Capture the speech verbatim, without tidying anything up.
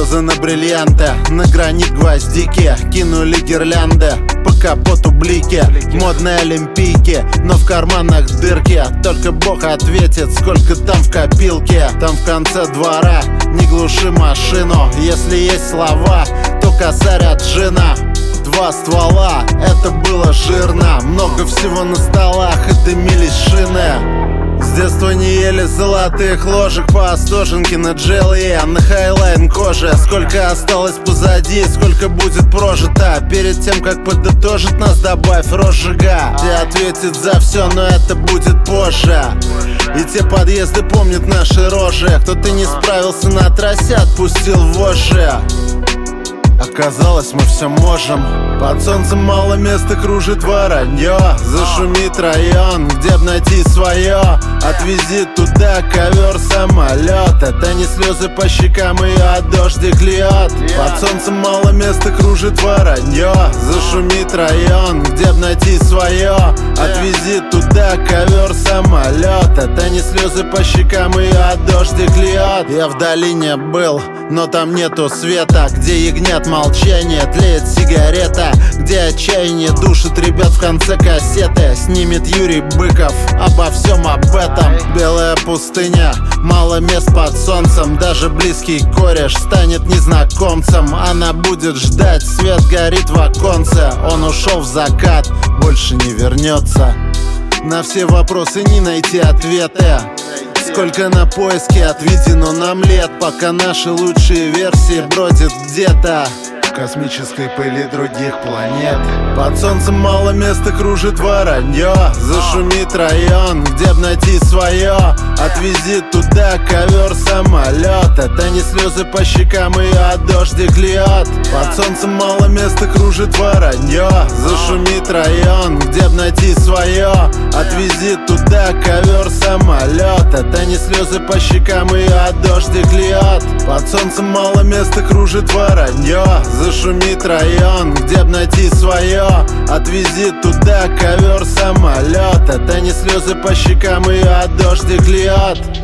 Слезы на бриллианты, на гранит гвоздики, кинули гирлянды, по капоту блики, модные олимпийки, но в карманах дырки. Только Бог ответит, сколько там в копилке. Там в конце двора не глуши машину. Если есть слова, то косарь от джина. Два ствола, это было жирно. Много всего на столах и дымились шины. С детства не ели золотых ложек по остоженке на джелли, а на хайлайн коже. Сколько осталось позади, сколько будет прожито. Перед тем, как подытожить нас, добавь розжига. Где ответит за все, но это будет позже. И те подъезды помнят наши рожи. Кто-то не справился на трассе, отпустил вожжи. Оказалось, мы все можем. Под солнцем мало места, кружит воронье. Зашумит район, где б найти свое. Отвези туда ковер, самолет. Это не слезы по щекам ее, а дождик льет. Под солнцем мало места, кружит воронье. Зашумит район, где б найти свое. Отвези туда ковер, самолет. Это не слезы по щекам ее, а дождик льет. Я в долине был, но там нету света. Где ягнят молчание, тлеет сигарета. Где отчаяние душит ребят в конце кассеты. Снимет Юрий Быков обо всем об этом. Белая пустыня, мало мест под солнцем. Даже близкий кореш станет незнакомцем. Она будет ждать, свет горит в оконце. Он ушел в закат, больше не вернется. На все вопросы не найти ответы. Сколько на поиске отведено нам лет, пока наши лучшие версии бродят где-то в космической пыли других планет. Под солнцем мало места, кружит воронье. Зашумит район, где б найти свое. Отвези туда ковер, самолет. Это не слезы по щекам ее, а дождик льет. Под солнцем мало места, кружит воронье. Зашумит район, где б найти свое. Отвези туда ковер, самолет. Это не слезы по щекам ее, а дождик льет. Под солнцем мало места, кружит воронье. Зашумит район, где б найти свое. Отвези туда ковер, самолет. Это не слезы по щекам ее, а дождик льет.